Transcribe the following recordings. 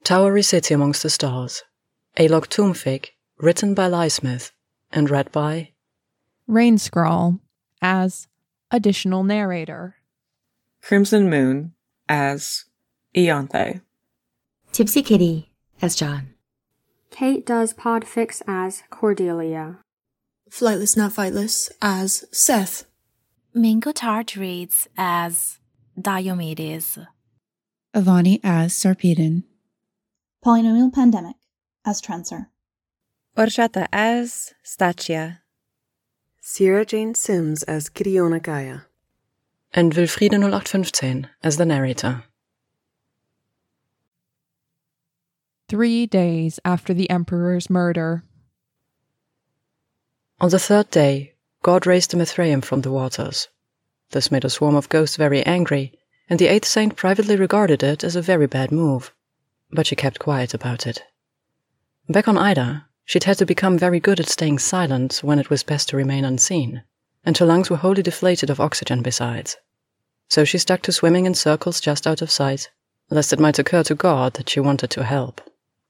Towery City Amongst the Stars, Alok Toomfig, written by Lysmith and read by Rain Scrawl as additional narrator. Crimson Moon as Ianthe. Tipsy Kitty as John. Kate does Podfix as Cordelia. Flightless Not Fightless as Seth. Mingo Tart reads as Diomedes. Avani as Sarpedon. Polynomial Pandemic as Trencer. Orshata as Stachia. Sierra Jane Sims as Kidiona Gaia. and Wilfriede 0815 as the narrator. 3 days after the Emperor's murder. On the third day, God raised the Mithraeum from the waters. This made a swarm of ghosts very angry, and the eighth saint privately regarded it as a very bad move. But she kept quiet about it. Back on Ida, she'd had to become very good at staying silent when it was best to remain unseen, and her lungs were wholly deflated of oxygen besides. So she stuck to swimming in circles just out of sight, lest it might occur to God that she wanted to help.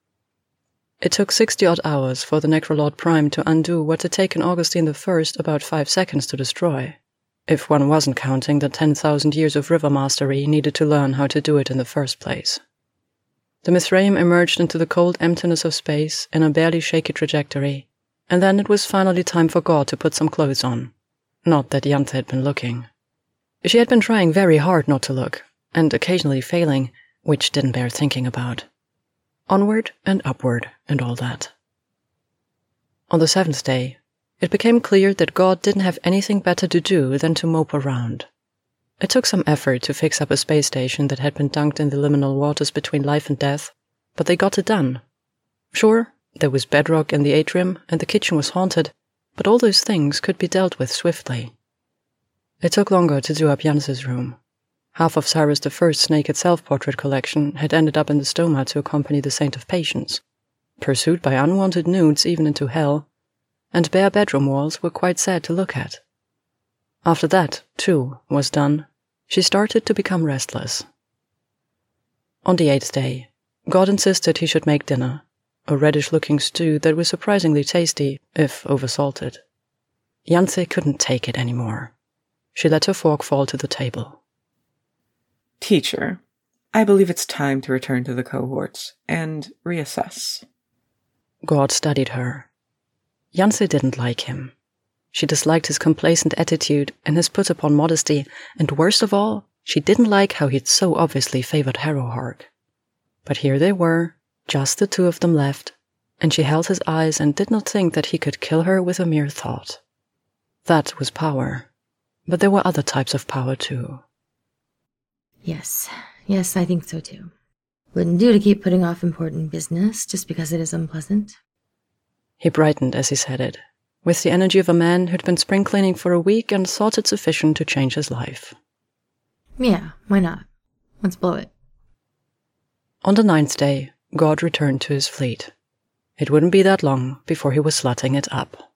It took 60-odd hours for the Necrolord Prime to undo what had taken Augustine I about 5 seconds to destroy, if one wasn't counting the 10,000 years of river mastery needed to learn how to do it in the first place. The Mithraeum emerged into the cold emptiness of space in a barely shaky trajectory, and then it was finally time for God to put some clothes on. Not that Ianthe had been looking. She had been trying very hard not to look, and occasionally failing, which didn't bear thinking about. Onward and upward and all that. On the 7th day, it became clear that God didn't have anything better to do than to mope around. It took some effort to fix up a space station that had been dunked in the liminal waters between life and death, but they got it done. Sure, there was bedrock in the atrium and the kitchen was haunted, but all those things could be dealt with swiftly. It took longer to do up Jance's room. Half of Cyrus I's naked self-portrait collection had ended up in the stoma to accompany the Saint of Patience, pursued by unwanted nudes even into hell, and bare bedroom walls were quite sad to look at. After that, too, was done, she started to become restless. On the 8th day, God insisted he should make dinner, a reddish-looking stew that was surprisingly tasty, if oversalted. Ianthe couldn't take it anymore. She let her fork fall to the table. Teacher, I believe it's time to return to the cohorts and reassess. God studied her. Ianthe didn't like him. She disliked his complacent attitude and his put-upon modesty, and worst of all, she didn't like how he'd so obviously favored Harrowhark. But here they were, just the two of them left, and she held his eyes and did not think that he could kill her with a mere thought. That was power, but there were other types of power too. Yes, I think so too. Wouldn't do to keep putting off important business just because it is unpleasant. He brightened as he said it, with the energy of a man who'd been spring cleaning for a week and thought it sufficient to change his life. Yeah, why not? Let's blow it. On the 9th day, God returned to his fleet. It wouldn't be that long before he was slutting it up.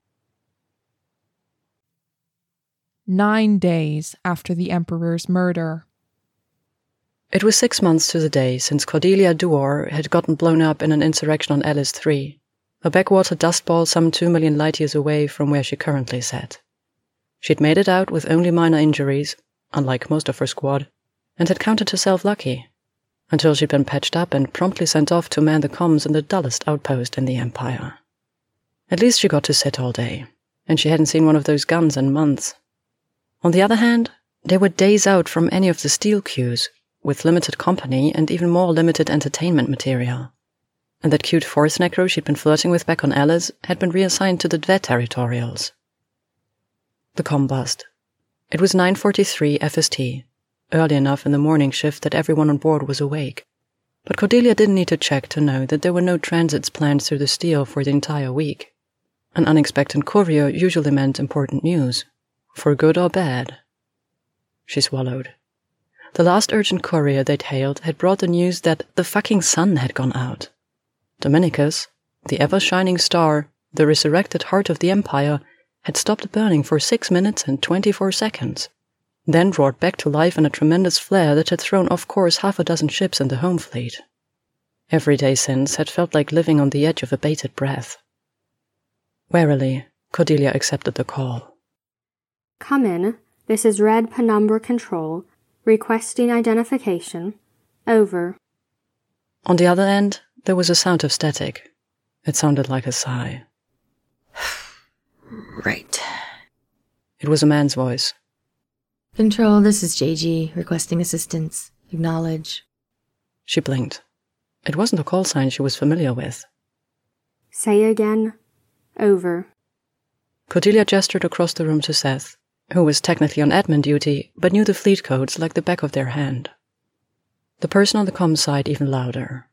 9 days after the Emperor's murder. It was 6 months to the day since Cordelia Duor had gotten blown up in an insurrection on Alice 3, a backwater dust ball some 2 million light-years away from where she currently sat. She'd made it out with only minor injuries, unlike most of her squad, and had counted herself lucky, until she'd been patched up and promptly sent off to man the comms in the dullest outpost in the Empire. At least she got to sit all day, and she hadn't seen one of those guns in months. On the other hand, they were days out from any of the steel queues, with limited company and even more limited entertainment material. And that cute fourth necro she'd been flirting with back on Alice had been reassigned to the Dve territorials. The comm buzzed. It was 9:43 FST, early enough in the morning shift that everyone on board was awake. But Cordelia didn't need to check to know that there were no transits planned through the steel for the entire week. An unexpected courier usually meant important news, for good or bad. She swallowed. The last urgent courier they'd hailed had brought the news that the fucking sun had gone out. Dominicus, the ever-shining star, the resurrected heart of the Empire, had stopped burning for 6 minutes and 24 seconds, then roared back to life in a tremendous flare that had thrown off course half a dozen ships in the home fleet. Every day since had felt like living on the edge of a bated breath. Warily, Cordelia accepted the call. Come in. This is Red Penumbra Control. Requesting identification. Over. On the other end, there was a sound of static. It sounded like a sigh. Right. It was a man's voice. Control, this is JG, requesting assistance. Acknowledge. She blinked. It wasn't a call sign she was familiar with. Say again. Over. Cordelia gestured across the room to Seth, who was technically on admin duty, but knew the fleet codes like the back of their hand. The person on the comm side even louder.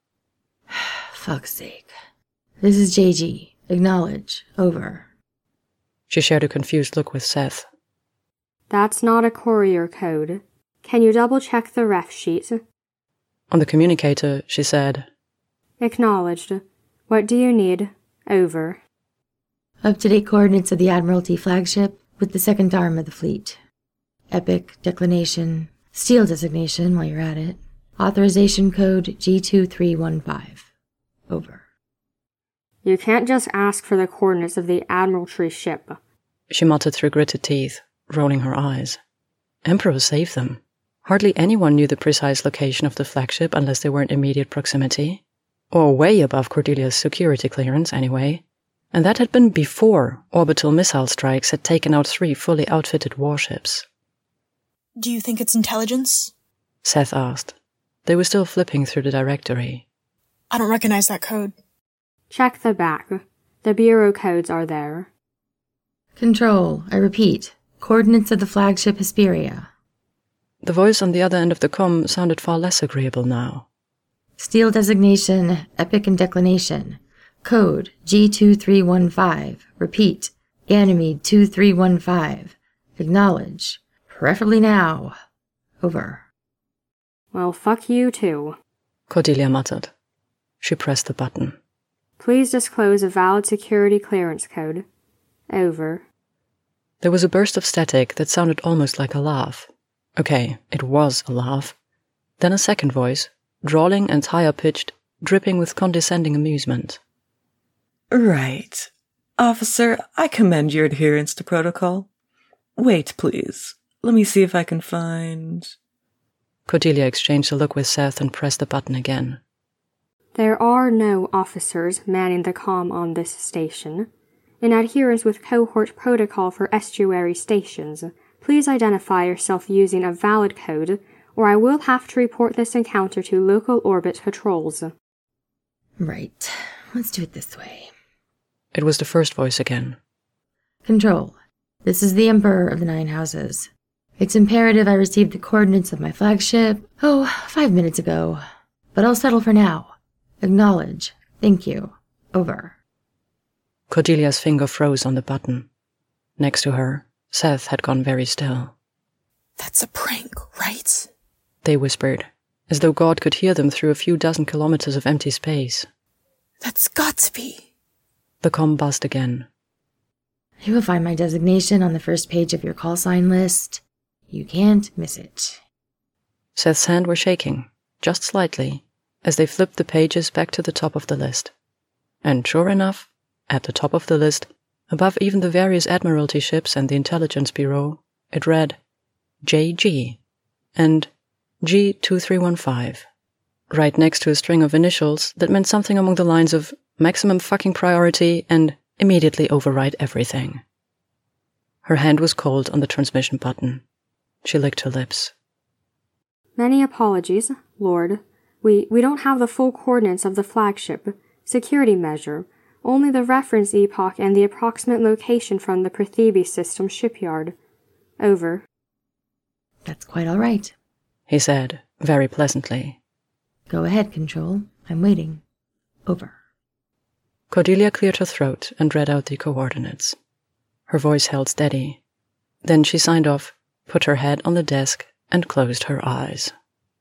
Fuck's sake. This is JG. Acknowledge. Over. She shared a confused look with Seth. That's not a courier code. Can you double-check the ref sheet? On the communicator, she said, Acknowledged. What do you need? Over. Up-to-date coordinates of the Admiralty flagship with the second arm of the fleet. Epic, declination, steel designation while you're at it. Authorization code G2315. Over. You can't just ask for the coordinates of the Admiralty ship. She muttered through gritted teeth, rolling her eyes. Emperor saved them. Hardly anyone knew the precise location of the flagship unless they were in immediate proximity. Or way above Cordelia's security clearance, anyway. And that had been before orbital missile strikes had taken out 3 fully outfitted warships. Do you think it's intelligence? Seth asked. They were still flipping through the directory. I don't recognize that code. Check the back. The bureau codes are there. Control, I repeat. Coordinates of the flagship Hesperia. The voice on the other end of the comm sounded far less agreeable now. Steel designation, epic and declination. Code G2315. Repeat. Ganymede 2315. Acknowledge. Preferably now. Over. Well, fuck you too. Cordelia muttered. She pressed the button. Please disclose a valid security clearance code. Over. There was a burst of static that sounded almost like a laugh. Okay, it was a laugh. Then a second voice, drawling and higher-pitched, dripping with condescending amusement. Right. Officer, I commend your adherence to protocol. Wait, please. Let me see if I can find... Cordelia exchanged a look with Seth and pressed the button again. There are no officers manning the comm on this station. In adherence with cohort protocol for estuary stations, please identify yourself using a valid code, or I will have to report this encounter to local orbit patrols. Right. Let's do it this way. It was the first voice again. Control. This is the Emperor of the Nine Houses. It's imperative I received the coordinates of my flagship, 5 minutes ago. But I'll settle for now. Acknowledge. Thank you. Over. Cordelia's finger froze on the button. Next to her, Seth had gone very still. That's a prank, right? They whispered, as though God could hear them through a few dozen kilometers of empty space. That's got to be. The comm buzzed again. You will find my designation on the first page of your call sign list. You can't miss it. Seth's hands were shaking, just slightly, as they flipped the pages back to the top of the list. And sure enough, at the top of the list, above even the various Admiralty ships and the Intelligence Bureau, it read JG and G2315, right next to a string of initials that meant something along the lines of maximum fucking priority and immediately override everything. Her hand was cold on the transmission button. She licked her lips. Many apologies, Lord. We don't have the full coordinates of the flagship. Security measure. Only the reference epoch and the approximate location from the Prathebe system shipyard. Over. That's quite all right, he said, very pleasantly. Go ahead, Control. I'm waiting. Over. Cordelia cleared her throat and read out the coordinates. Her voice held steady. Then she signed off, put her head on the desk, and closed her eyes.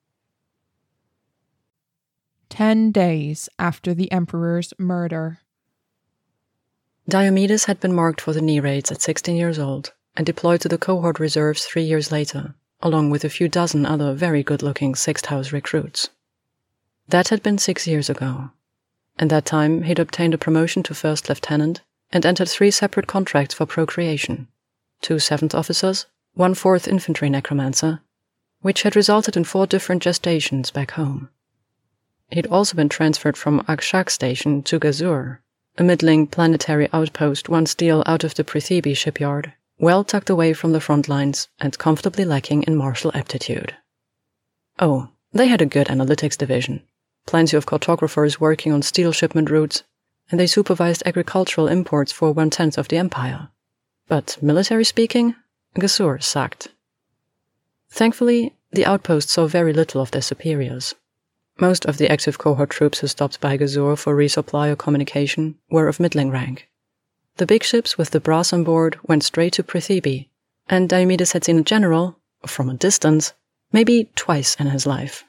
10 days after the Emperor's murder. Diomedes had been marked for the knee raids at 16 years old and deployed to the cohort reserves 3 years later, along with a few dozen other very good-looking Sixth House recruits. That had been 6 years ago. In that time, he'd obtained a promotion to first lieutenant and entered 3 separate contracts for procreation, 2 7th officers, 1 4th infantry necromancer, which had resulted in 4 different gestations back home. He'd also been transferred from Akshak Station to Gazur, a middling planetary outpost 1 steel out of the Prithibi shipyard, well tucked away from the front lines and comfortably lacking in martial aptitude. Oh, they had a good analytics division, plenty of cartographers working on steel shipment routes, and they supervised agricultural imports for 1/10 of the empire. But military speaking, Gazur sucked. Thankfully, the outpost saw very little of their superiors. Most of the active cohort troops who stopped by Gazur for resupply or communication were of middling rank. The big ships with the brass on board went straight to Prithibi, and Diomedes had seen a general, from a distance, maybe twice in his life.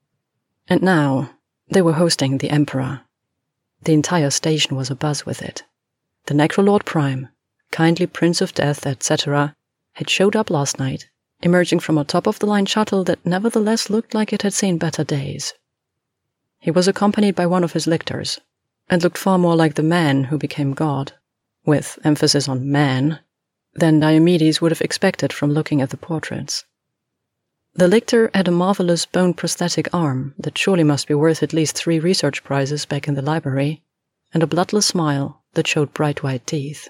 And now, they were hosting the Emperor. The entire station was abuzz with it. The Necrolord Prime, kindly Prince of Death, etc., had showed up last night, emerging from a top-of-the-line shuttle that nevertheless looked like it had seen better days. He was accompanied by one of his lictors, and looked far more like the man who became God, with emphasis on man, than Diomedes would have expected from looking at the portraits. The lictor had a marvelous bone prosthetic arm that surely must be worth at least 3 research prizes back in the library, and a bloodless smile that showed bright white teeth.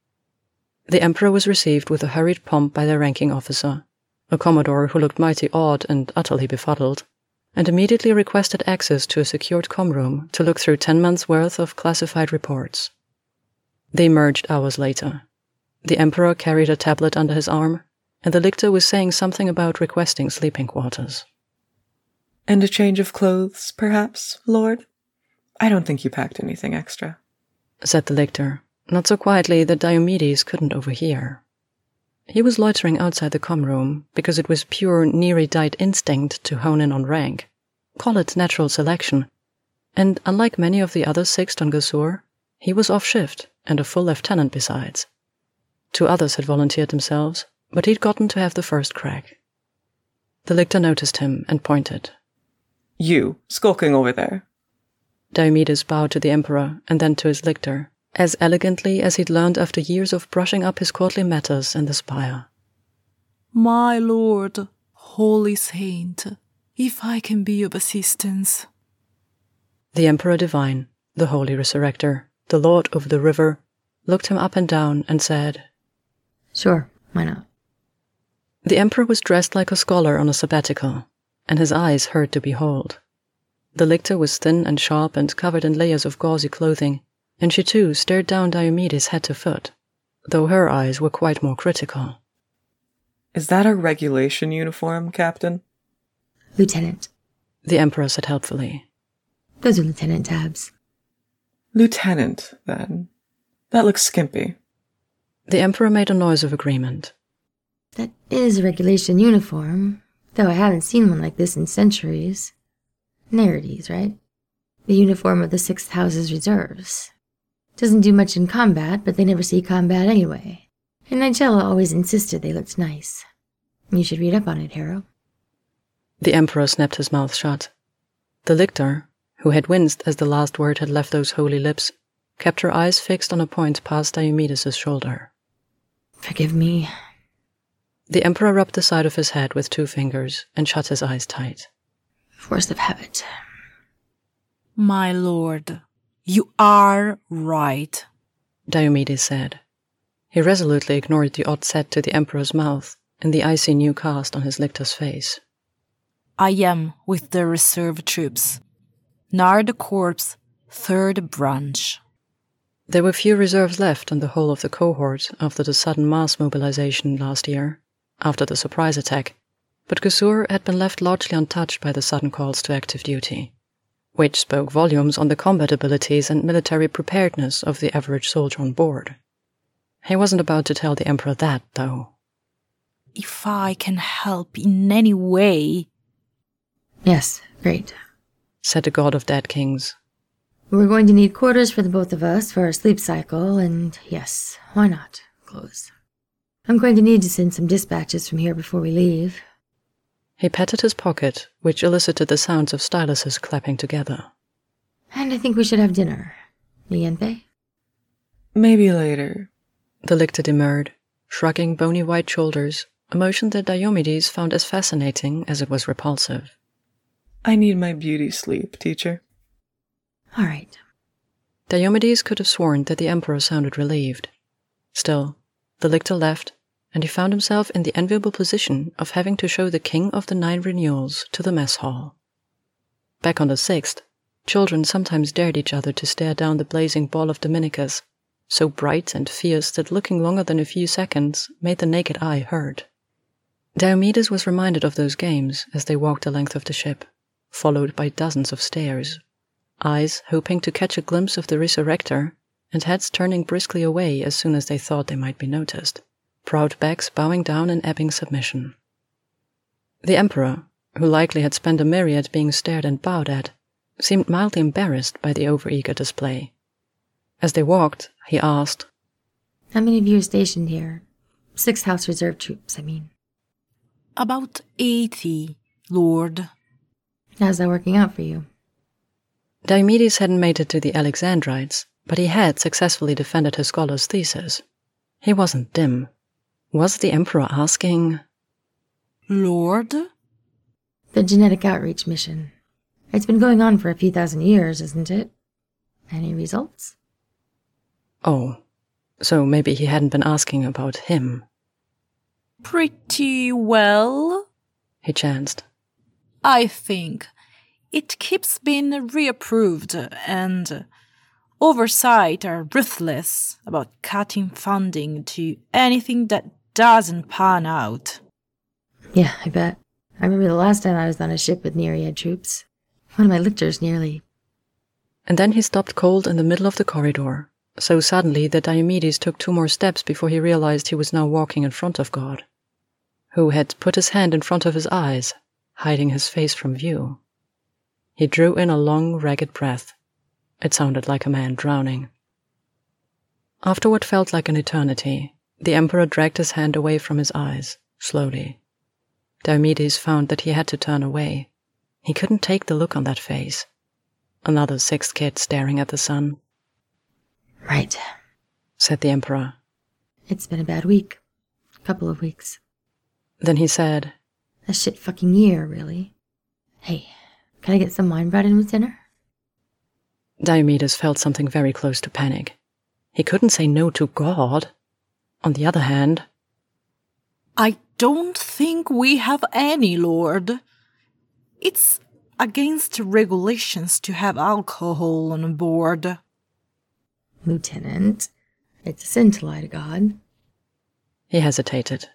The Emperor was received with a hurried pomp by their ranking officer, a commodore who looked mighty awed and utterly befuddled, and immediately requested access to a secured com room to look through 10 months' worth of classified reports. They emerged hours later. The Emperor carried a tablet under his arm, and the lictor was saying something about requesting sleeping quarters. And a change of clothes, perhaps, Lord? I don't think you packed anything extra, said the lictor, not so quietly that Diomedes couldn't overhear. He was loitering outside the com room because it was pure Nereidite instinct to hone in on rank, call it natural selection, and unlike many of the other 6th on Gazur, he was off shift and a full lieutenant besides. 2 others had volunteered themselves, but he'd gotten to have the first crack. The lictor noticed him and pointed. You, skulking over there. Diomedes bowed to the Emperor and then to his lictor, as elegantly as he'd learned after years of brushing up his courtly matters in the spire. My lord, holy saint, if I can be of assistance. The Emperor Divine, the Holy Resurrector, the Lord of the River, looked him up and down and said, Sure, why not? The Emperor was dressed like a scholar on a sabbatical, and his eyes hurt to behold. The lictor was thin and sharp and covered in layers of gauzy clothing, and she too stared down Diomedes head to foot, though her eyes were quite more critical. Is that a regulation uniform, Captain? Lieutenant. The Emperor said helpfully. Those are lieutenant tabs. Lieutenant, then. That looks skimpy. The Emperor made a noise of agreement. That is a regulation uniform, though I haven't seen one like this in centuries. Nereides, right? The uniform of the 6th House's reserves. Doesn't do much in combat, but they never see combat anyway. And Nigella always insisted they looked nice. You should read up on it, Hero. The Emperor snapped his mouth shut. The lictor, who had winced as the last word had left those holy lips, kept her eyes fixed on a point past Diomedes' shoulder. Forgive me. The Emperor rubbed the side of his head with 2 fingers and shut his eyes tight. Force of habit. My lord, you are right, Diomedes said. He resolutely ignored the odd set to the Emperor's mouth and the icy new cast on his lictor's face. I am with the reserve troops. Nard Corps, 3rd Branch. There were few reserves left on the whole of the cohort after the sudden mass mobilization last year, after the surprise attack, but Gazur had been left largely untouched by the sudden calls to active duty, which spoke volumes on the combat abilities and military preparedness of the average soldier on board. He wasn't about to tell the Emperor that, though. If I can help in any way... Yes, great, said the God of Dead Kings. We're going to need quarters for the both of us for our sleep cycle, and yes, why not, clothes. I'm going to need to send some dispatches from here before we leave. He patted his pocket, which elicited the sounds of styluses clapping together. And I think we should have dinner. Niente? Maybe later. The lictor demurred, shrugging bony white shoulders, a motion that Diomedes found as fascinating as it was repulsive. I need my beauty sleep, teacher. All right. Diomedes could have sworn that the emperor sounded relieved. Still, the lictor left, and he found himself in the enviable position of having to show the king of the 9 renewals to the mess hall. Back on the 6th, children sometimes dared each other to stare down the blazing ball of Dominicus, so bright and fierce that looking longer than a few seconds made the naked eye hurt. Diomedes was reminded of those games as they walked the length of the ship, followed by dozens of stares, eyes hoping to catch a glimpse of the resurrector, and heads turning briskly away as soon as they thought they might be noticed, proud backs bowing down in ebbing submission. The emperor, who likely had spent a myriad being stared and bowed at, seemed mildly embarrassed by the overeager display. As they walked, he asked, How many of you are stationed here? 6th House Reserve troops, I mean. About 80, Lord. How's that working out for you? Diomedes hadn't made it to the Alexandrites, but he had successfully defended his scholar's thesis. He wasn't dim. Was the emperor asking? Lord? The genetic outreach mission. It's been going on for a few thousand years, isn't it? Any results? Oh, so maybe he hadn't been asking about him. Pretty well, he chanced. I think. It keeps being reapproved, and oversight are ruthless about cutting funding to anything that doesn't pan out. Yeah, I bet. I remember the last time I was on a ship with Nereid troops. One of my lictors nearly. And then he stopped cold in the middle of the corridor, so suddenly that Diomedes took 2 more steps before he realized he was now walking in front of God, who had put his hand in front of his eyes, hiding his face from view. He drew in a long, ragged breath. It sounded like a man drowning. After what felt like an eternity, the emperor dragged his hand away from his eyes, slowly. Diomedes found that he had to turn away. He couldn't take the look on that face. Another 6th kid staring at the sun. Right, said the emperor. It's been a bad week. Couple of weeks. Then he said, A shit fucking year, really. Hey, can I get some wine brought in with dinner? Diomedes felt something very close to panic. He couldn't say no to God. On the other hand, I don't think we have any, Lord. It's against regulations to have alcohol on board. Lieutenant, it's a sin to lie to God. He hesitated.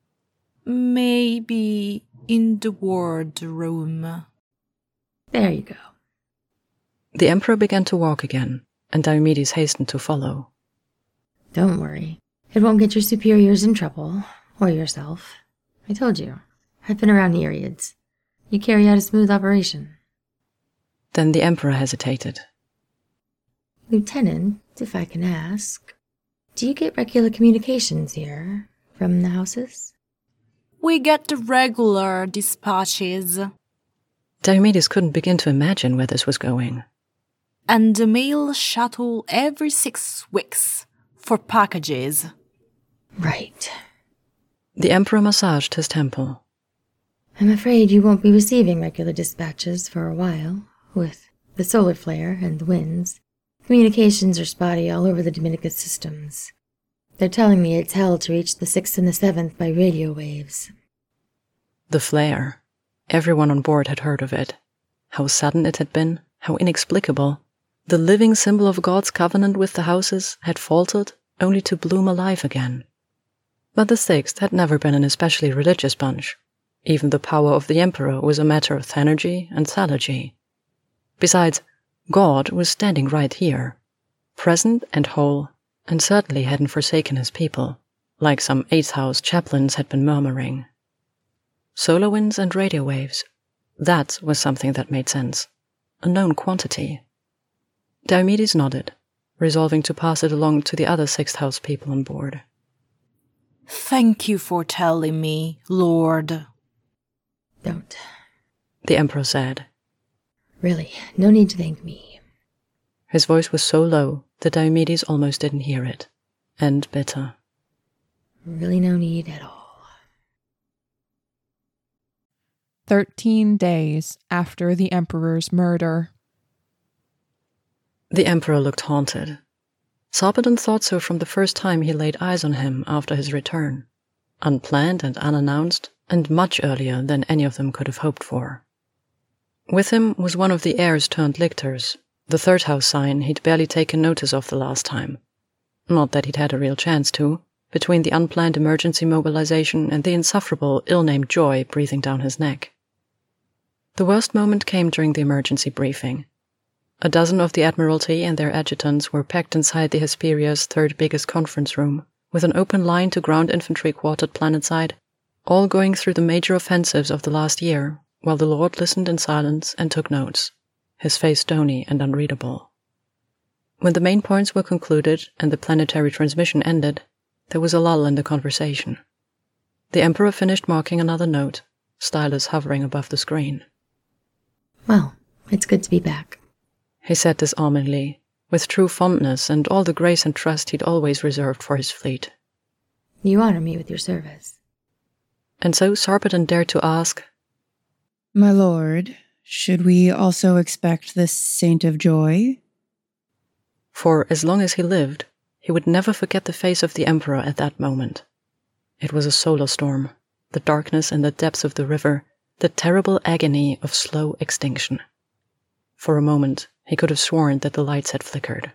Maybe in the wardroom. There you go. The emperor began to walk again, and Diomedes hastened to follow. Don't worry. It won't get your superiors in trouble, or yourself. I told you. I've been around Nereids. You carry out a smooth operation. Then the emperor hesitated. Lieutenant, if I can ask, do you get regular communications here from the houses? We get the regular dispatches. Diomedes couldn't begin to imagine where this was going. And the mail shuttle every 6 weeks for packages. Right. The emperor massaged his temple. I'm afraid you won't be receiving regular dispatches for a while. With the solar flare and the winds, communications are spotty all over the Dominicus systems. They're telling me it's hell to reach the 6th and the 7th by radio waves. The flare. Everyone on board had heard of it. How sudden it had been, how inexplicable. The living symbol of God's covenant with the houses had faltered, only to bloom alive again. But the 6th had never been an especially religious bunch. Even the power of the emperor was a matter of thenergy and thalergy. Besides, God was standing right here, present and whole, and certainly hadn't forsaken his people, like some 8th house chaplains had been murmuring. Solar winds and radio waves, that was something that made sense, a known quantity. Diomedes nodded, resolving to pass it along to the other 6th house people on board. Thank you for telling me, Lord. Don't. The Emperor said. Really, no need to thank me. His voice was so low that Diomedes almost didn't hear it, and bitter. Really no need at all. 13 days after the Emperor's murder. The Emperor looked haunted. Sarpedon thought so from the first time he laid eyes on him after his return. Unplanned and unannounced, and much earlier than any of them could have hoped for. With him was one of the heirs turned lictors, the third house sign he'd barely taken notice of the last time. Not that he'd had a real chance to, between the unplanned emergency mobilization and the insufferable, ill-named joy breathing down his neck. The worst moment came during the emergency briefing. A dozen of the Admiralty and their adjutants were packed inside the Hesperia's third biggest conference room, with an open line to ground infantry quartered planetside, all going through the major offensives of the last year, while the Lord listened in silence and took notes, his face stony and unreadable. When the main points were concluded and the planetary transmission ended, there was a lull in the conversation. The Emperor finished marking another note, stylus hovering above the screen. Well, it's good to be back, he said disarmingly, with true fondness and all the grace and trust he'd always reserved for his fleet. You honor me with your service. And so Sarpedon dared to ask, My lord, should we also expect the Saint of Joy? For as long as he lived, he would never forget the face of the Emperor at that moment. It was a solar storm, the darkness in the depths of the river, the terrible agony of slow extinction. For a moment, he could have sworn that the lights had flickered.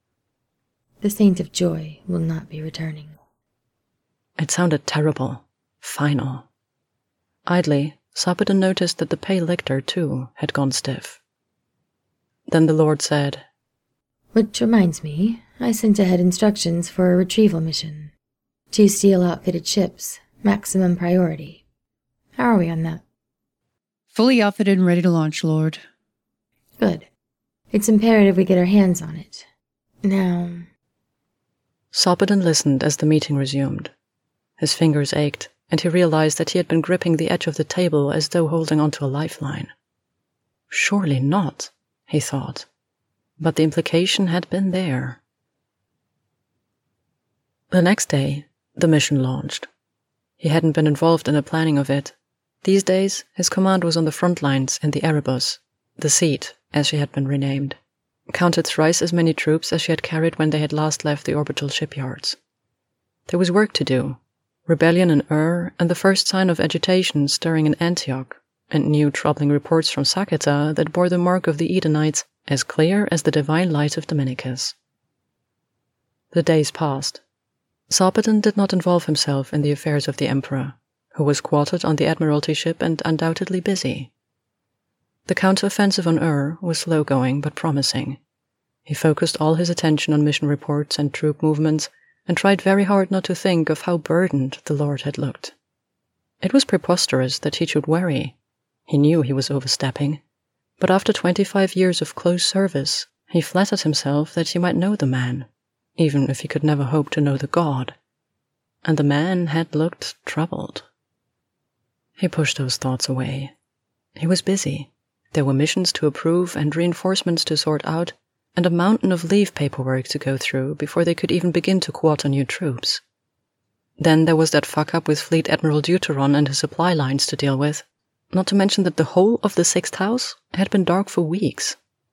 The Saint of Joy will not be returning. It sounded terrible, final. Idly, Sarpedon noticed that the pale lictor, too, had gone stiff. Then the Lord said, Which reminds me, I sent ahead instructions for a retrieval mission. 2 steel-outfitted ships, maximum priority. How are we on that? Fully outfitted and ready to launch, Lord. Good. It's imperative we get our hands on it. Now... Sarpedon listened as the meeting resumed. His fingers ached, and he realized that he had been gripping the edge of the table as though holding onto a lifeline. Surely not, he thought. But the implication had been there. The next day, the mission launched. He hadn't been involved in the planning of it. These days, his command was on the front lines in the Erebus, the Seat, as she had been renamed, counted thrice as many troops as she had carried when they had last left the orbital shipyards. There was work to do, rebellion in and the first sign of agitation stirring in Antioch, and new troubling reports from Saketa that bore the mark of the Edenites as clear as the divine light of Dominicus. The days passed. Sarpedon did not involve himself in the affairs of the Emperor, who was quartered on the Admiralty ship and undoubtedly busy. The counter-offensive on was slow-going but promising. He focused all his attention on mission reports and troop movements, and tried very hard not to think of how burdened the Lord had looked. It was preposterous that he should worry. He knew he was overstepping, but after 25 years of close service, he flattered himself that he might know the man, even if he could never hope to know the god. And the man had looked troubled. He pushed those thoughts away. He was busy. There were missions to approve and reinforcements to sort out, and a mountain of leave paperwork to go through before they could even begin to quarter new troops. Then there was that fuck-up with Fleet Admiral Deuteron and his supply lines to deal with, not to mention that the whole of the 6th house had been dark for weeks.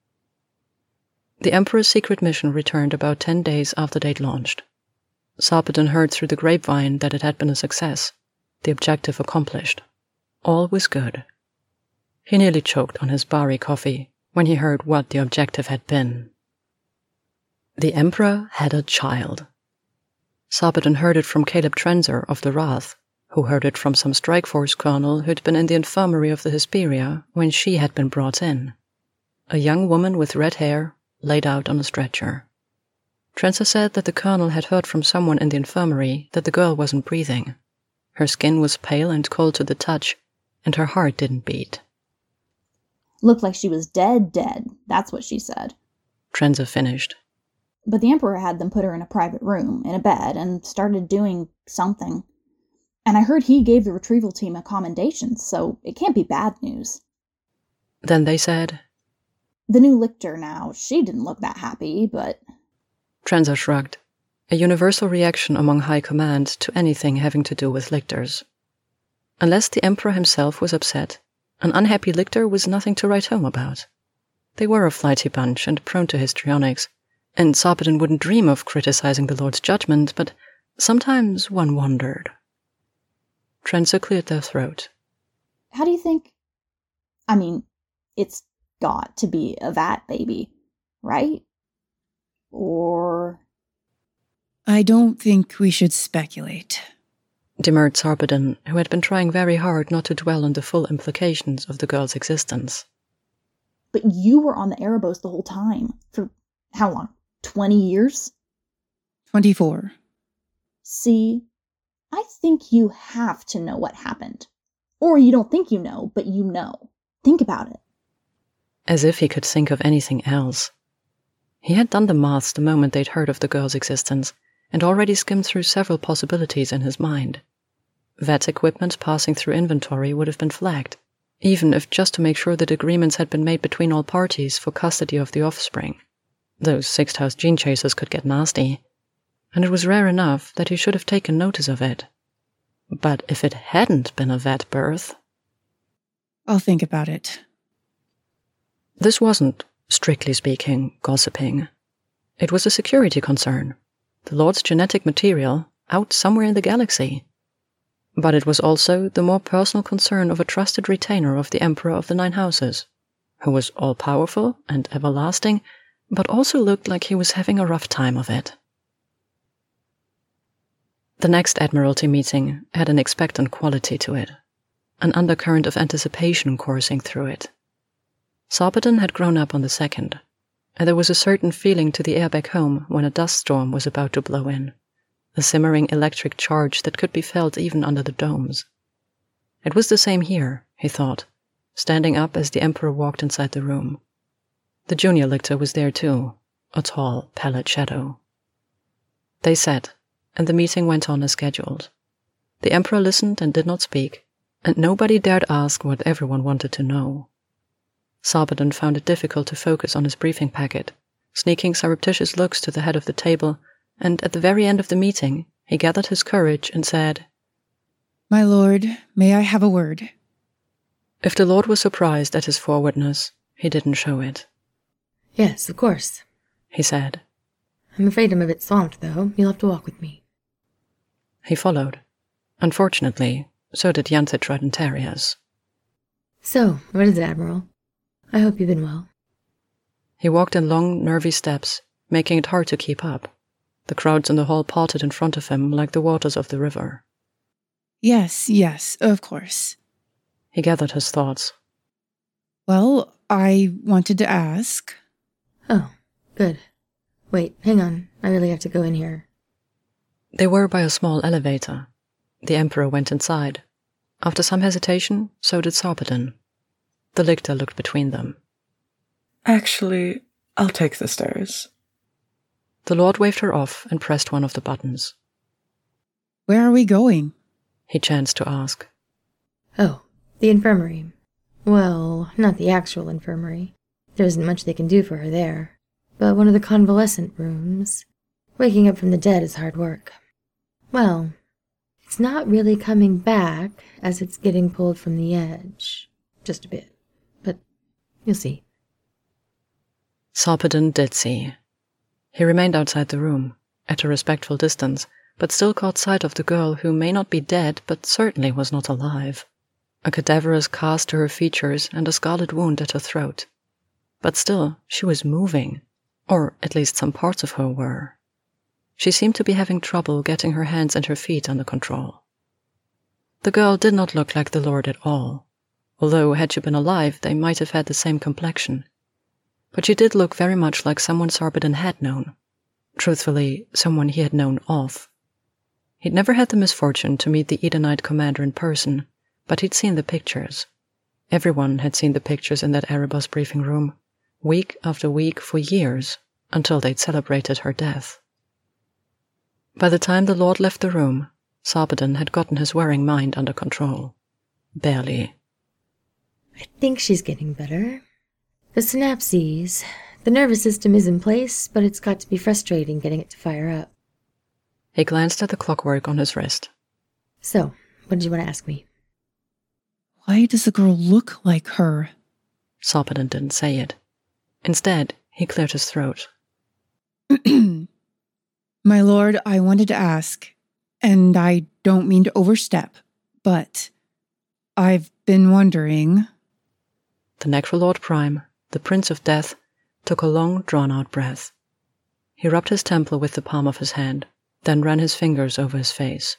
The Emperor's secret mission returned about 10 days after they'd launched. Sarpedon heard through the grapevine that it had been a success, the objective accomplished. All was good. He nearly choked on his Bari coffee when he heard what the objective had been. The Emperor had a child. Sarpedon heard it from Caleb Trenzer of the Wrath, who heard it from some strike force colonel who'd been in the infirmary of the Hesperia when she had been brought in. A young woman with red hair, laid out on a stretcher. Trenzer said that the colonel had heard from someone in the infirmary that the girl wasn't breathing. Her skin was pale and cold to the touch, and her heart didn't beat. Looked like she was dead, that's what she said. Trenzer finished. But the Emperor had them put her in a private room, in a bed, and started doing something. And I heard he gave the retrieval team a commendation, so it can't be bad news. Then they said, The new lictor now, she didn't look that happy, but... Trenza shrugged, a universal reaction among high command to anything having to do with lictors. Unless the Emperor himself was upset, an unhappy lictor was nothing to write home about. They were a flighty bunch and prone to histrionics, and Sarpedon wouldn't dream of criticizing the Lord's judgment, but sometimes one wondered. Trenza cleared their throat. How do you think... I mean, it's got to be a vat baby, right? Or... I don't think we should speculate, demurred Sarpedon, who had been trying very hard not to dwell on the full implications of the girl's existence. But you were on the Erebos the whole time. For how long? 20 years? 24. See, I think you have to know what happened. Or you don't think you know, but you know. Think about it. As if he could think of anything else. He had done the maths the moment they'd heard of the girl's existence, and already skimmed through several possibilities in his mind. Vet equipment passing through inventory would have been flagged, even if just to make sure that agreements had been made between all parties for custody of the offspring. Those sixth-house gene chasers could get nasty, and it was rare enough that he should have taken notice of it. But if it hadn't been a vet birth... I'll think about it. This wasn't, strictly speaking, gossiping. It was a security concern. The Lord's genetic material out somewhere in the galaxy. But it was also the more personal concern of a trusted retainer of the Emperor of the Nine Houses, who was all-powerful and everlasting, but also looked like he was having a rough time of it. The next Admiralty meeting had an expectant quality to it, an undercurrent of anticipation coursing through it. Sarpedon had grown up on the second, and there was a certain feeling to the air back home when a dust storm was about to blow in, a simmering electric charge that could be felt even under the domes. It was the same here, he thought, standing up as the Emperor walked inside the room. The junior lictor was there too, a tall, pallid shadow. They sat, and the meeting went on as scheduled. The Emperor listened and did not speak, and nobody dared ask what everyone wanted to know. Sarpedon found it difficult to focus on his briefing packet, sneaking surreptitious looks to the head of the table, and at the very end of the meeting, he gathered his courage and said, My lord, may I have a word? If the Lord was surprised at his forwardness, he didn't show it. Yes, of course, he said. I'm afraid I'm a bit swamped, though. You'll have to walk with me. He followed. Unfortunately, so did Janse Tridentarius. So, what is it, Admiral? I hope you've been well. He walked in long, nervy steps, making it hard to keep up. The crowds in the hall parted in front of him like the waters of the river. Yes, of course. He gathered his thoughts. Well, I wanted to ask... Oh, good. Wait, hang on. I really have to go in here. They were by a small elevator. The Emperor went inside. After some hesitation, so did Sarpedon. The lictor looked between them. Actually, I'll take the stairs. The Lord waved her off and pressed one of the buttons. Where are we going? He chanced to ask. Oh, the infirmary. Well, not the actual infirmary. There isn't much they can do for her there. But one of the convalescent rooms. Waking up from the dead is hard work. Well, it's not really coming back as it's getting pulled from the edge. Just a bit. But you'll see. Sarpedon did see. He remained outside the room, at a respectful distance, but still caught sight of the girl who may not be dead, but certainly was not alive. A cadaverous cast to her features and a scarlet wound at her throat. But still, she was moving, or at least some parts of her were. She seemed to be having trouble getting her hands and her feet under control. The girl did not look like the Lord at all, although had she been alive, they might have had the same complexion. But she did look very much like someone Sarpedon had known. Truthfully, someone he had known of. He'd never had the misfortune to meet the Edenite commander in person, but he'd seen the pictures. Everyone had seen the pictures in that Erebos briefing room, week after week for years, until they'd celebrated her death. By the time the Lord left the room, Sarpedon had gotten his worrying mind under control. Barely. I think she's getting better. The synapses. The nervous system is in place, but it's got to be frustrating getting it to fire up. He glanced at the clockwork on his wrist. So, what did you want to ask me? Why does the girl look like her? Sarpedon didn't say it. Instead, he cleared his throat. My lord, I wanted to ask, and I don't mean to overstep, but I've been wondering... The Necrolord Prime, the Prince of Death, took a long, drawn-out breath. He rubbed his temple with the palm of his hand, then ran his fingers over his face.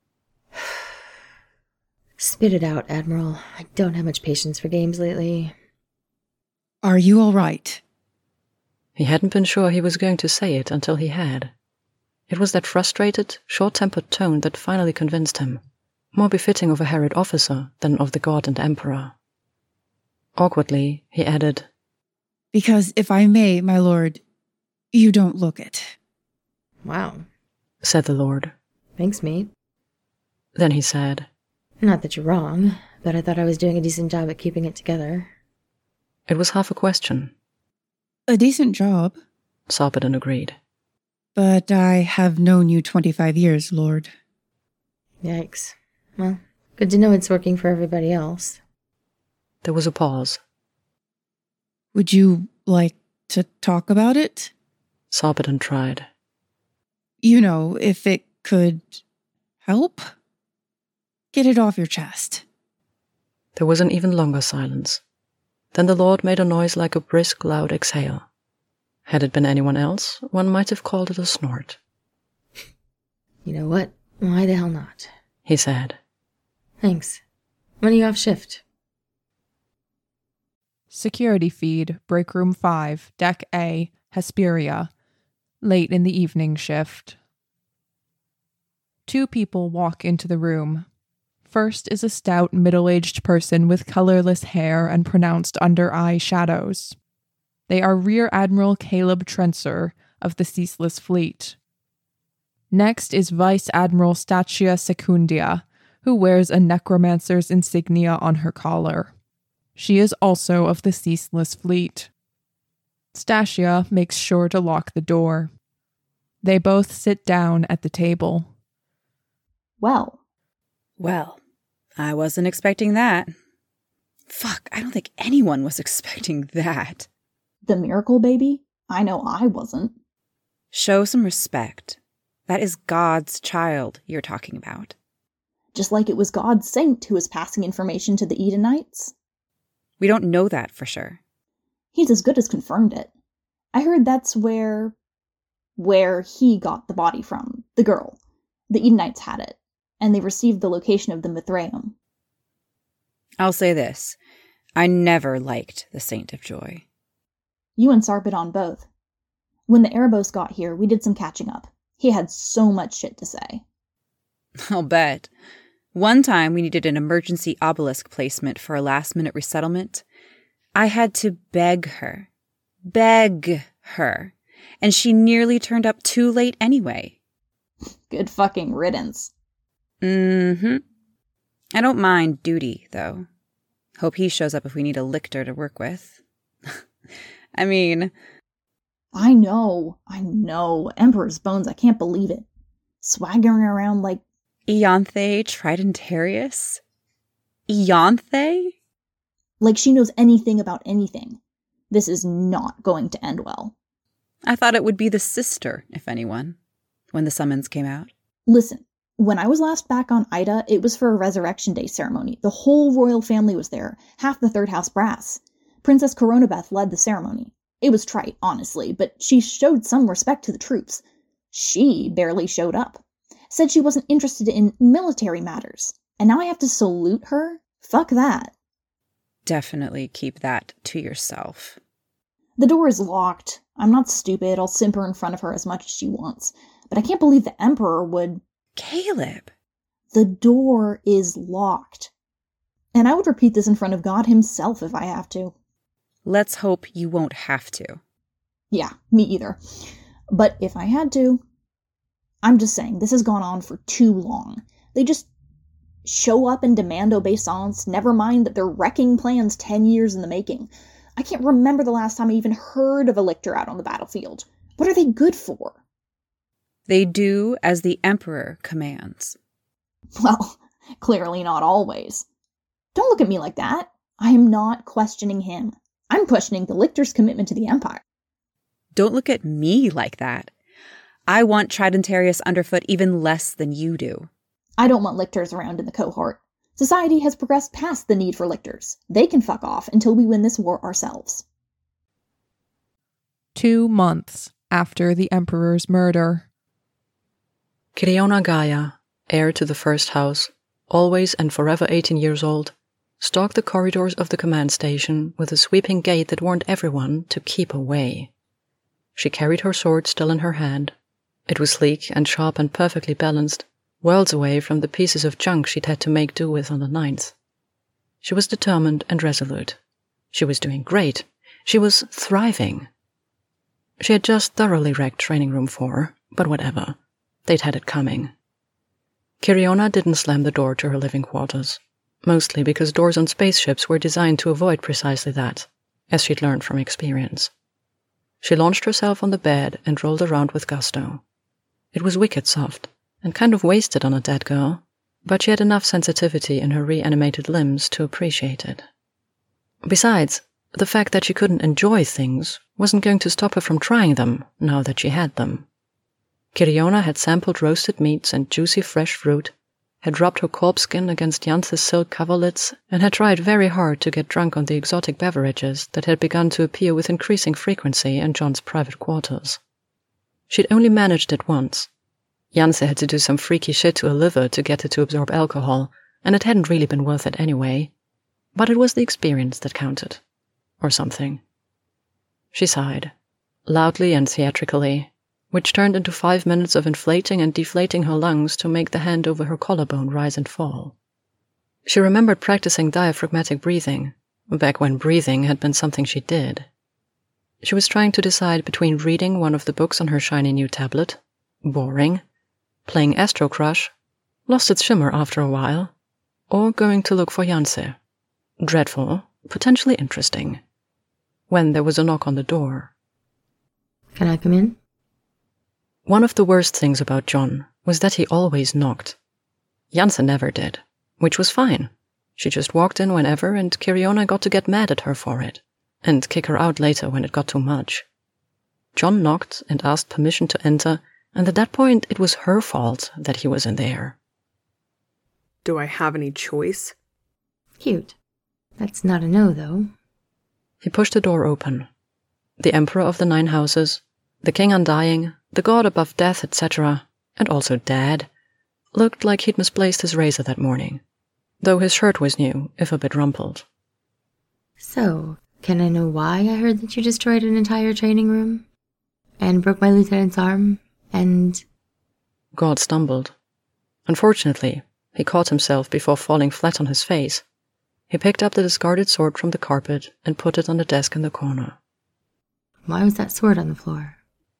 Spit it out, Admiral. I don't have much patience for games lately. Are you all right? He hadn't been sure he was going to say it until he had. It was that frustrated, short-tempered tone that finally convinced him, more befitting of a harried officer than of the god and emperor. Awkwardly, he added, Because if I may, my lord, you don't look it. Wow, said the lord. Thanks, mate. Then he said, Not that you're wrong, but I thought I was doing a decent job at keeping it together. It was half a question. A decent job, Sarpedon agreed. But I have known you 25 years, lord. Yikes. Well, good to know it's working for everybody else. There was a pause. Would you like to talk about it? Sarpedon tried. You know, if it could help? Get it off your chest. There was an even longer silence. Then the Lord made a noise like a brisk, loud exhale. Had it been anyone else, one might have called it a snort. You know what? Why the hell not? He said. Thanks. When are you off shift? Security feed, Break Room 5, Deck A, Hesperia. Late in the evening shift. 2 people walk into the room. First is a stout, middle-aged person with colorless hair and pronounced under-eye shadows. They are Rear Admiral Caleb Trenser of the Ceaseless Fleet. Next is Vice Admiral Stacia Secundia, who wears a necromancer's insignia on her collar. She is also of the Ceaseless Fleet. Stacia makes sure to lock the door. They both sit down at the table. Well, I wasn't expecting that. Fuck, I don't think anyone was expecting that. The miracle baby? I know I wasn't. Show some respect. That is God's child you're talking about. Just like it was God's saint who was passing information to the Edenites? We don't know that for sure. He's as good as confirmed it. I heard that's where he got the body from, the girl. The Edenites had it, and they received the location of the Mithraeum. I'll say this. I never liked the Saint of Joy. You and Sarpedon both. When the Erebos got here, we did some catching up. He had so much shit to say. I'll bet. One time we needed an emergency obelisk placement for a last-minute resettlement. I had to beg her, and she nearly turned up too late anyway. Good fucking riddance. Mm-hmm. I don't mind duty, though. Hope he shows up if we need a lictor to work with. I mean... I know. Emperor's Bones, I can't believe it. Swaggering around like... Ianthe Tridentarius? Ianthe? Like she knows anything about anything. This is not going to end well. I thought it would be the sister, if anyone, when the summons came out. Listen, when I was last back on Ida, it was for a Resurrection Day ceremony. The whole royal family was there, half the Third House brass. Princess Coronabeth led the ceremony. It was trite, honestly, but she showed some respect to the troops. She barely showed up. Said she wasn't interested in military matters. And now I have to salute her? Fuck that. Definitely keep that to yourself. The door is locked. I'm not stupid. I'll simper in front of her as much as she wants. But I can't believe the Emperor would... Caleb! The door is locked. And I would repeat this in front of God himself if I have to. Let's hope you won't have to. Yeah, me either. But if I had to... I'm just saying, this has gone on for too long. They just show up and demand obeisance, never mind that they're wrecking plans 10 years in the making. I can't remember the last time I even heard of a lictor out on the battlefield. What are they good for? They do as the Emperor commands. Well, clearly not always. Don't look at me like that. I am not questioning him. I'm questioning the lictor's commitment to the Empire. Don't look at me like that. I want Tridentarius underfoot even less than you do. I don't want lictors around in the cohort. Society has progressed past the need for lictors. They can fuck off until we win this war ourselves. 2 months after the Emperor's murder. Kiriona Gaia, heir to the first house, always and forever 18 years old, stalked the corridors of the command station with a sweeping gait that warned everyone to keep away. She carried her sword still in her hand. It was sleek and sharp and perfectly balanced, worlds away from the pieces of junk she'd had to make do with on the 9th. She was determined and resolute. She was doing great. She was thriving. She had just thoroughly wrecked Training Room 4, but whatever. They'd had it coming. Kiriona didn't slam the door to her living quarters, mostly because doors on spaceships were designed to avoid precisely that, as she'd learned from experience. She launched herself on the bed and rolled around with gusto. It was wicked soft, and kind of wasted on a dead girl, but she had enough sensitivity in her reanimated limbs to appreciate it. Besides, the fact that she couldn't enjoy things wasn't going to stop her from trying them now that she had them. Kiriona had sampled roasted meats and juicy fresh fruit, had rubbed her corpse skin against Jance's silk coverlids, and had tried very hard to get drunk on the exotic beverages that had begun to appear with increasing frequency in John's private quarters. She'd only managed it once. Jance had to do some freaky shit to her liver to get it to absorb alcohol, and it hadn't really been worth it anyway. But it was the experience that counted. Or something. She sighed, loudly and theatrically, which turned into 5 minutes of inflating and deflating her lungs to make the hand over her collarbone rise and fall. She remembered practicing diaphragmatic breathing, back when breathing had been something she did. She was trying to decide between reading one of the books on her shiny new tablet, boring, playing Astro Crush, lost its shimmer after a while, or going to look for Jance. Dreadful, potentially interesting. When there was a knock on the door. Can I come in? One of the worst things about John was that he always knocked. Jance never did, which was fine. She just walked in whenever, and Kiriona got to get mad at her for it, and kick her out later when it got too much. John knocked and asked permission to enter, and at that point it was her fault that he was in there. Do I have any choice? Cute. That's not a no, though. He pushed the door open. The Emperor of the 9 Houses, the King Undying, the God above death, etc., and also Dad, looked like he'd misplaced his razor that morning, though his shirt was new, if a bit rumpled. So, can I know why I heard that you destroyed an entire training room? And broke my lieutenant's arm? And... God stumbled. Unfortunately, he caught himself before falling flat on his face. He picked up the discarded sword from the carpet and put it on the desk in the corner. Why was that sword on the floor?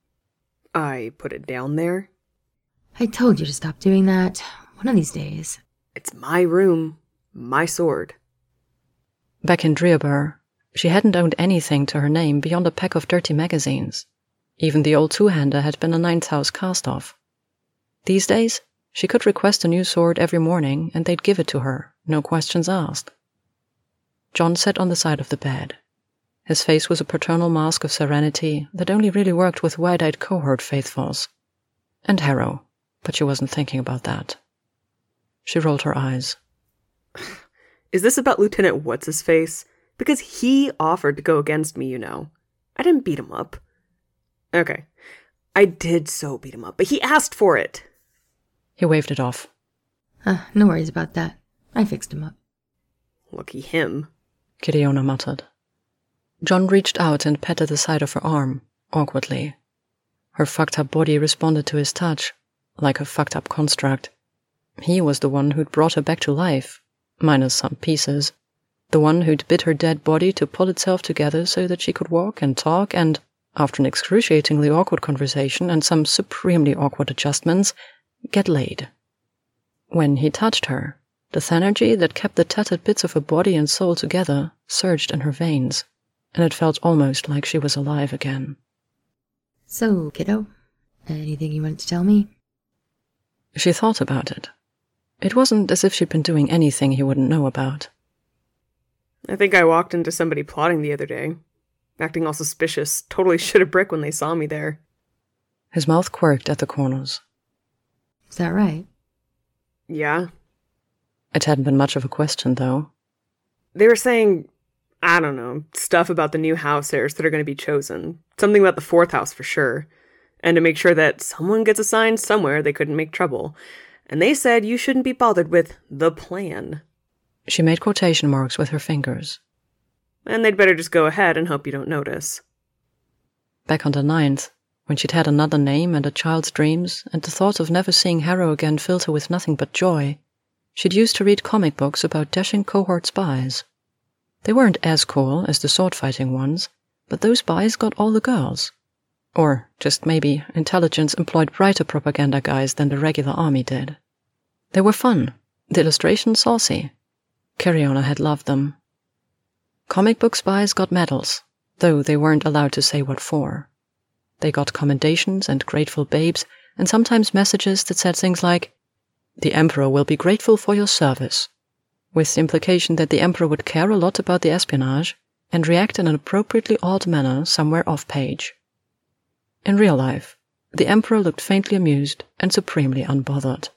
I put it down there. I told you to stop doing that. One of these days. It's my room, my sword. Back in Dreabur, she hadn't owned anything to her name beyond a pack of dirty magazines. Even the old two-hander had been a 9th House cast-off. These days, she could request a new sword every morning and they'd give it to her, no questions asked. John sat on the side of the bed. His face was a paternal mask of serenity that only really worked with wide-eyed cohort faithfuls. And Harrow, but she wasn't thinking about that. She rolled her eyes. Is this about Lieutenant What's-His-Face? Because he offered to go against me, you know. I didn't beat him up. Okay, I did so beat him up, but he asked for it. He waved it off. No worries about that. I fixed him up. Lucky him, Kiriona muttered. John reached out and patted the side of her arm, awkwardly. Her fucked-up body responded to his touch, like a fucked-up construct. He was the one who'd brought her back to life, minus some pieces. The one who'd bid her dead body to pull itself together so that she could walk and talk and, after an excruciatingly awkward conversation and some supremely awkward adjustments, get laid. When he touched her, the energy that kept the tattered bits of her body and soul together surged in her veins, and it felt almost like she was alive again. So, kiddo, anything you want to tell me? She thought about it. It wasn't as if she'd been doing anything he wouldn't know about. I think I walked into somebody plotting the other day, acting all suspicious, totally shit a brick when they saw me there. His mouth quirked at the corners. Is that right? Yeah. It hadn't been much of a question, though. They were saying, I don't know, stuff about the new house heirs that are going to be chosen. Something about the fourth house for sure. And to make sure that someone gets assigned somewhere they couldn't make trouble. And they said you shouldn't be bothered with the plan. She made quotation marks with her fingers. And they'd better just go ahead and hope you don't notice. Back on the 9th, when she'd had another name and a child's dreams, and the thought of never seeing Harrow again filled her with nothing but joy, she'd used to read comic books about dashing cohort spies. They weren't as cool as the sword-fighting ones, but those spies got all the girls. Or just maybe intelligence employed brighter propaganda guys than the regular army did. They were fun, the illustrations saucy. Cariona had loved them. Comic book spies got medals, though they weren't allowed to say what for. They got commendations and grateful babes, and sometimes messages that said things like, "The Emperor will be grateful for your service," with the implication that the Emperor would care a lot about the espionage and react in an appropriately odd manner somewhere off-page. In real life, the Emperor looked faintly amused and supremely unbothered.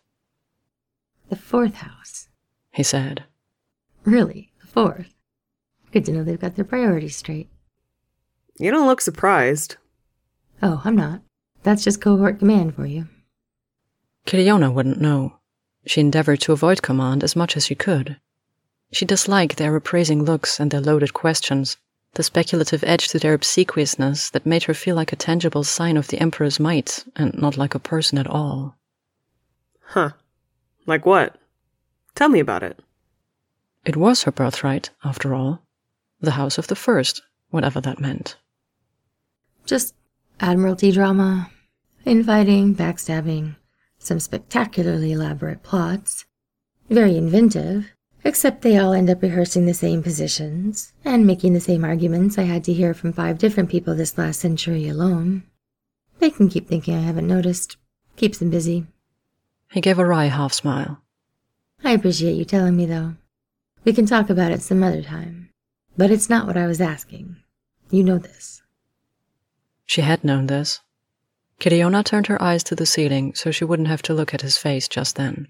The fourth house, he said. Really? The fourth? Good to know they've got their priorities straight. You don't look surprised. Oh, I'm not. That's just cohort command for you. Cariona wouldn't know. She endeavored to avoid command as much as she could. She disliked their appraising looks and their loaded questions, the speculative edge to their obsequiousness that made her feel like a tangible sign of the Emperor's might and not like a person at all. Huh. Like what? Tell me about it. It was her birthright, after all. The House of the First, whatever that meant. Just Admiralty drama, infighting, backstabbing, some spectacularly elaborate plots. Very inventive, except they all end up rehearsing the same positions and making the same arguments I had to hear from 5 different people this last century alone. They can keep thinking I haven't noticed. Keeps them busy. He gave a wry half-smile. I appreciate you telling me, though. We can talk about it some other time. But it's not what I was asking. You know this. She had known this. Cariona turned her eyes to the ceiling so she wouldn't have to look at his face just then.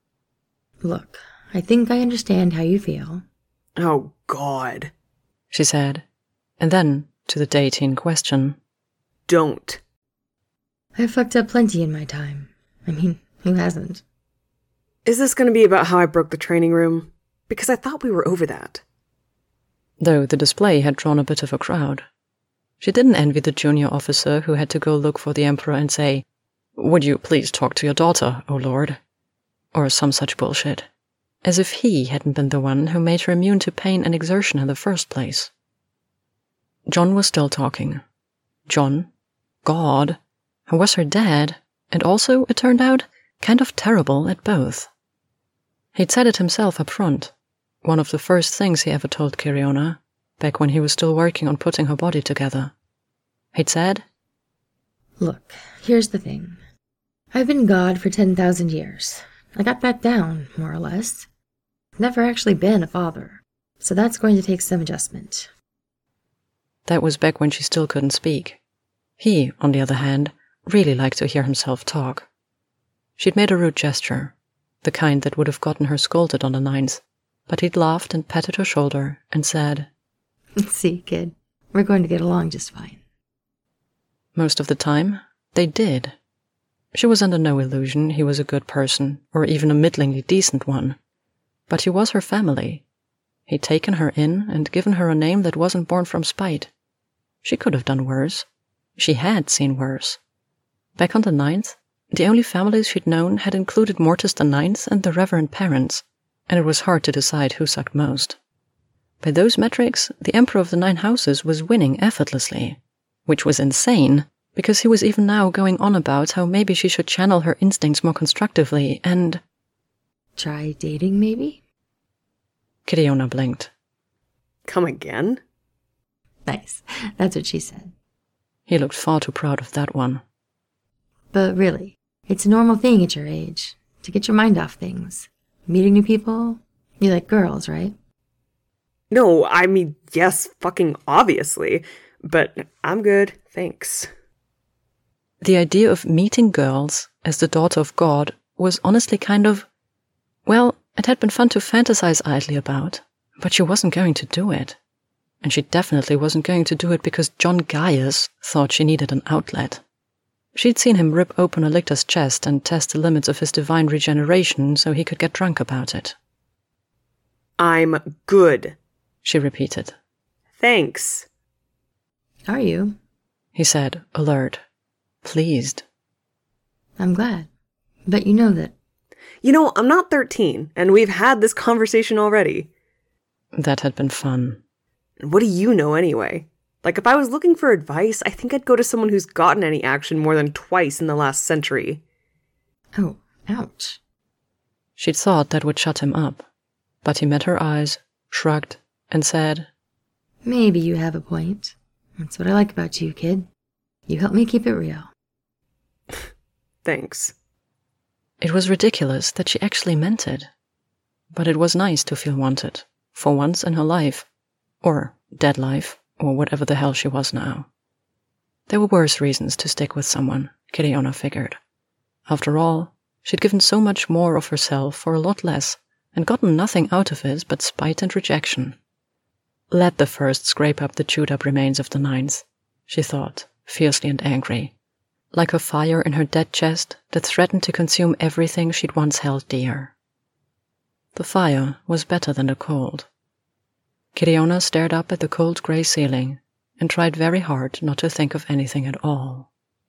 Look, I think I understand how you feel. Oh, God, she said. And then, to the deity in question. Don't. I've fucked up plenty in my time. I mean, who hasn't? Is this going to be about how I broke the training room? Because I thought we were over that. Though the display had drawn a bit of a crowd. She didn't envy the junior officer who had to go look for the Emperor and say, "Would you please talk to your daughter, O Lord?" Or some such bullshit. As if he hadn't been the one who made her immune to pain and exertion in the first place. John was still talking. John, God, who was her dad, and also, it turned out, kind of terrible at both. He'd said it himself up front, one of the first things he ever told Cariona, back when he was still working on putting her body together. He'd said, "Look, here's the thing. I've been God for 10,000 years. I got that down, more or less. Never actually been a father, so that's going to take some adjustment." That was back when she still couldn't speak. He, on the other hand, really liked to hear himself talk. She'd made a rude gesture, the kind that would have gotten her scolded on the 9th, but he'd laughed and patted her shoulder and said, "See, kid, we're going to get along just fine." Most of the time, they did. She was under no illusion he was a good person, or even a middlingly decent one. But he was her family. He'd taken her in and given her a name that wasn't born from spite. She could have done worse. She had seen worse. Back on the 9th, the only families she'd known had included Mortis the Ninth and the Reverend Parents, and it was hard to decide who sucked most. By those metrics, the Emperor of the 9 Houses was winning effortlessly. which was insane, because he was even now going on about how maybe she should channel her instincts more constructively and... Try dating, maybe? Kidiona blinked. Come again? Nice. That's what she said. He looked far too proud of that one. But really, it's a normal thing at your age, to get your mind off things. Meeting new people. You like girls, right? No, I mean, yes, fucking obviously. But I'm good, thanks. The idea of meeting girls as the daughter of God was honestly kind of... Well, it had been fun to fantasize idly about, but she wasn't going to do it. And she definitely wasn't going to do it because John Gaius thought she needed an outlet. She'd seen him rip open a lictor's chest and test the limits of his divine regeneration so he could get drunk about it. I'm good, she repeated. Thanks. Are you? He said, alert, pleased. I'm glad. But you know that. You know, I'm not 13, and we've had this conversation already. That had been fun. What do you know anyway? Like, if I was looking for advice, I think I'd go to someone who's gotten any action more than twice in the last century. Oh, ouch. She'd thought that would shut him up, but he met her eyes, shrugged, and said, Maybe you have a point. That's what I like about you, kid. You help me keep it real. Thanks. It was ridiculous that she actually meant it. But it was nice to feel wanted, for once in her life. Or dead life, or whatever the hell she was now. There were worse reasons to stick with someone, Kidiona figured. After all, she'd given so much more of herself for a lot less, and gotten nothing out of it but spite and rejection. Let the first scrape up the chewed-up remains of the ninth, she thought, fiercely and angry, like a fire in her dead chest that threatened to consume everything she'd once held dear. The fire was better than the cold. Kidiona stared up at the cold grey ceiling and tried very hard not to think of anything at all.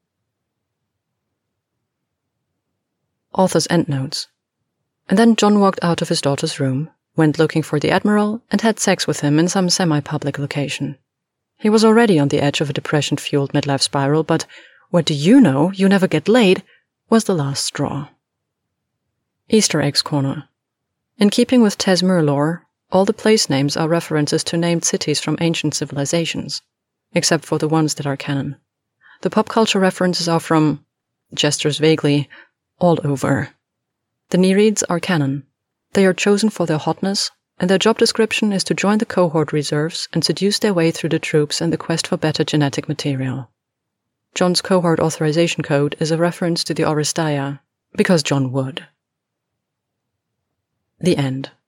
Author's endnotes. And then John walked out of his daughter's room, went looking for the Admiral, and had sex with him in some semi-public location. He was already on the edge of a depression-fueled midlife spiral, but what do you know, you never get laid, was the last straw. Easter Eggs Corner. In keeping with Tesmur lore, all the place names are references to named cities from ancient civilizations, except for the ones that are canon. The pop culture references are from, gestures vaguely, all over. The Nereids are canon. They are chosen for their hotness, and their job description is to join the cohort reserves and seduce their way through the troops in the quest for better genetic material. John's cohort authorization code is a reference to the Oresteia, because John would. The end.